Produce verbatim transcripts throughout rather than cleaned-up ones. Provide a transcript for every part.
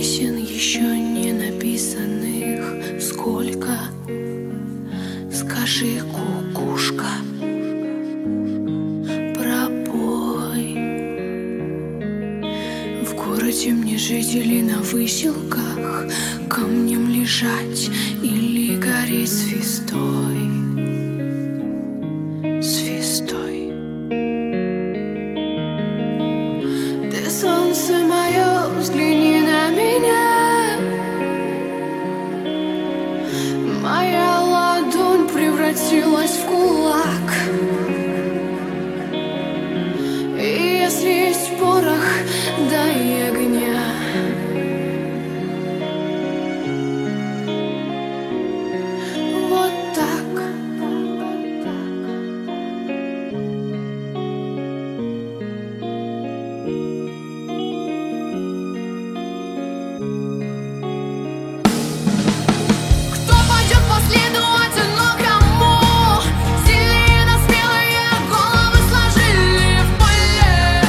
Песен еще не написанных сколько? Скажи, кукушка, пробой. В городе мне жить или на выселках, камнем лежать или гореть звездой? Звездой. Ты солнце мое, взгляни на меня. Моя ладонь превратилась в кулак. И если есть порох, дай огня. Вот так. Кто пойдет по следу одинокому? Сильные, но смелые головы сложили в поле,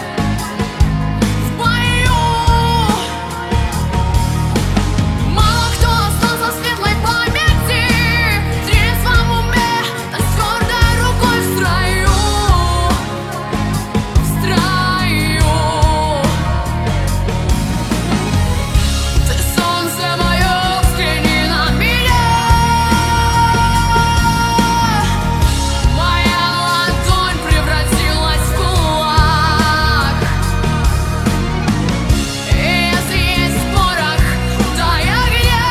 в бою. Мало кто остался в светлой памяти, в трезвом уме, но с твердой рукой в строю, в строю. Ты солнце мое, взгляни на меня. Моя ладонь превратилась в кулак. И если есть порох, дай огня.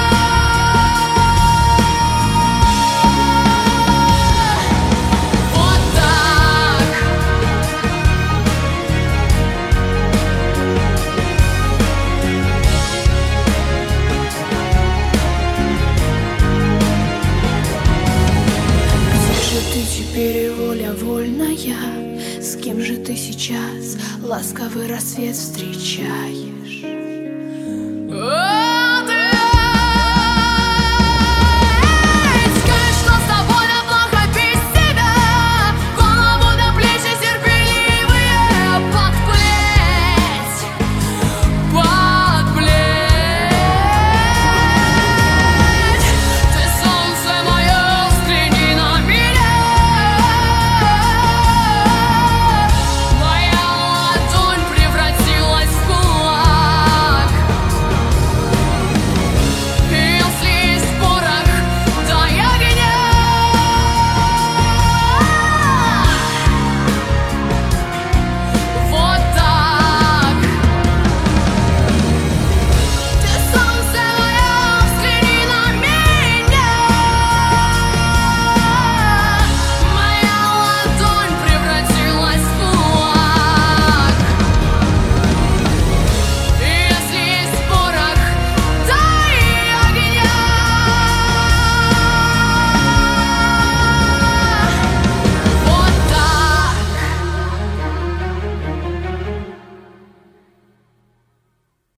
Вот так. Где же ты теперь, и воля вольная? С кем же ты сейчас ласковый рассвет встречаешь?